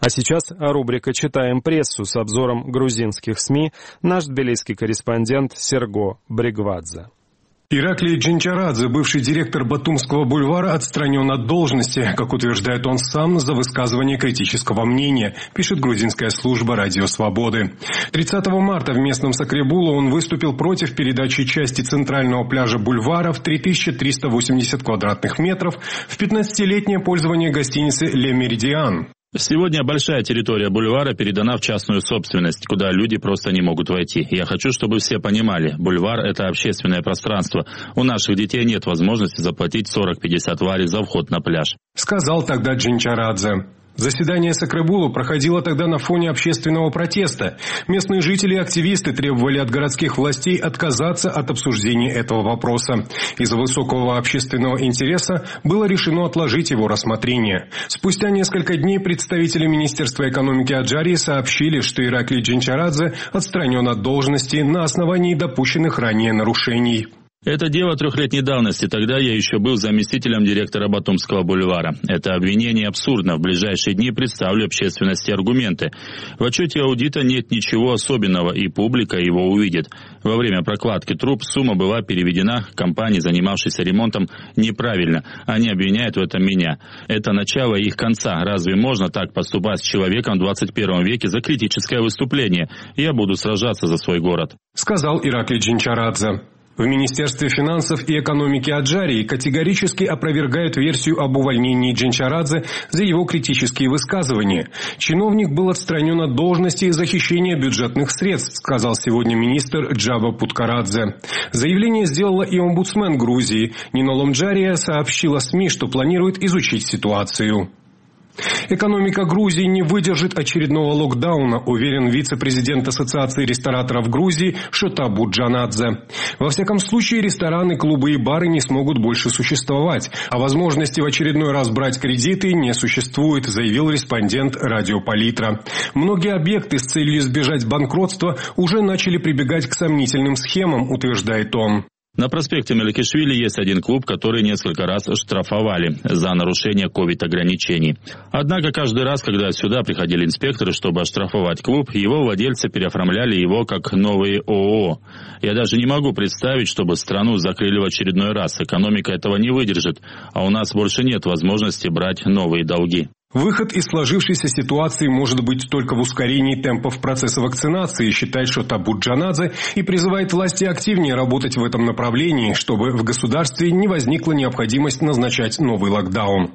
А сейчас рубрика «Читаем прессу» с обзором грузинских СМИ, наш тбилисский корреспондент Серго Бригвадзе. Ираклий Джинчарадзе, бывший директор Батумского бульвара, отстранен от должности, как утверждает он сам, за высказывание критического мнения, пишет грузинская служба «Радио Свободы». 30 марта в местном Сакребулу он выступил против передачи части центрального пляжа бульвара в 3380 квадратных метров в 15-летнее пользование гостиницы «Ле Меридиан». Сегодня большая территория бульвара передана в частную собственность, куда люди просто не могут войти. Я хочу, чтобы все понимали, бульвар – это общественное пространство. У наших детей нет возможности заплатить 40-50 вари за вход на пляж. Сказал тогда Джинчарадзе. Заседание Сакребулу проходило тогда на фоне общественного протеста. Местные жители и активисты требовали от городских властей отказаться от обсуждения этого вопроса. Из-за высокого общественного интереса было решено отложить его рассмотрение. Спустя несколько дней представители Министерства экономики Аджарии сообщили, что Ираклий Джинчарадзе отстранен от должности на основании допущенных ранее нарушений. Это дело 3-летней давности. Тогда я еще был заместителем директора Батумского бульвара. Это обвинение абсурдно. В ближайшие дни представлю общественности аргументы. В отчете аудита нет ничего особенного, и публика его увидит. Во время прокладки труб сумма была переведена компании, занимавшейся ремонтом, неправильно. Они обвиняют в этом меня. Это начало их конца. Разве можно так поступать с человеком в 21 веке за критическое выступление? Я буду сражаться за свой город. Сказал Ираклий Джинчарадзе. В Министерстве финансов и экономики Аджарии категорически опровергают версию об увольнении Джинчарадзе за его критические высказывания. Чиновник был отстранен от должности за хищение бюджетных средств, сказал сегодня министр Джаба Путкарадзе. Заявление сделала и омбудсмен Грузии. Нино Ломджария сообщила СМИ, что планирует изучить ситуацию. Экономика Грузии не выдержит очередного локдауна, уверен вице-президент Ассоциации рестораторов Грузии Шотабу Джанадзе. Во всяком случае, рестораны, клубы и бары не смогут больше существовать, а возможности в очередной раз брать кредиты не существует, заявил респондент Радио Политра. Многие объекты с целью избежать банкротства уже начали прибегать к сомнительным схемам, утверждает он. На проспекте Меликишвили есть один клуб, который несколько раз штрафовали за нарушение ковид-ограничений. Однако каждый раз, когда сюда приходили инспекторы, чтобы оштрафовать клуб, его владельцы переоформляли его как новые ООО. Я даже не могу представить, чтобы страну закрыли в очередной раз. Экономика этого не выдержит, а у нас больше нет возможности брать новые долги. Выход из сложившейся ситуации может быть только в ускорении темпов процесса вакцинации, считает Шотабу Джанадзе, и призывает власти активнее работать в этом направлении, чтобы в государстве не возникла необходимость назначать новый локдаун.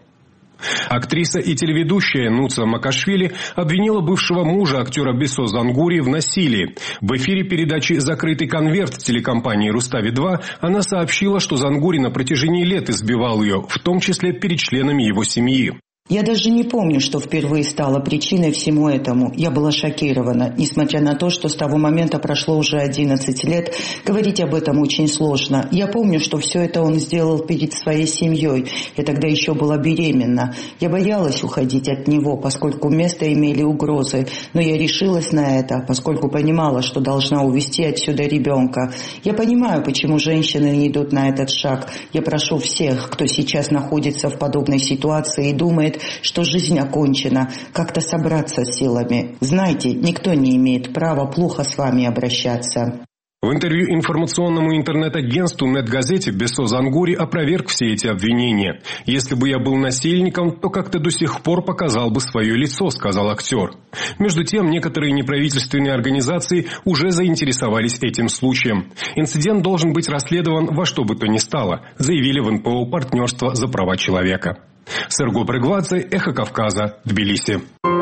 Актриса и телеведущая Нуца Макашвили обвинила бывшего мужа актера Бесо Зангури в насилии. В эфире передачи «Закрытый конверт» телекомпании «Рустави-2» она сообщила, что Зангури на протяжении лет избивал ее, в том числе перед членами его семьи. Я даже не помню, что впервые стало причиной всему этому. Я была шокирована. Несмотря на то, что с того момента прошло уже 11 лет, говорить об этом очень сложно. Я помню, что все это он сделал перед своей семьей. Я тогда еще была беременна. Я боялась уходить от него, поскольку место имели угрозы. Но я решилась на это, поскольку понимала, что должна увезти отсюда ребенка. Я понимаю, почему женщины не идут на этот шаг. Я прошу всех, кто сейчас находится в подобной ситуации и думает, что жизнь окончена, как-то собраться силами. Знаете, никто не имеет права плохо с вами обращаться. В интервью информационному интернет-агентству «Нет-газете» Бесо Зангури опроверг все эти обвинения. «Если бы я был насильником, то как-то до сих пор показал бы свое лицо», — сказал актер. Между тем, некоторые неправительственные организации уже заинтересовались этим случаем. Инцидент должен быть расследован во что бы то ни стало, заявили в НПО «Партнерство за права человека». Серго Бригвадзе, Эхо Кавказа, Тбилиси.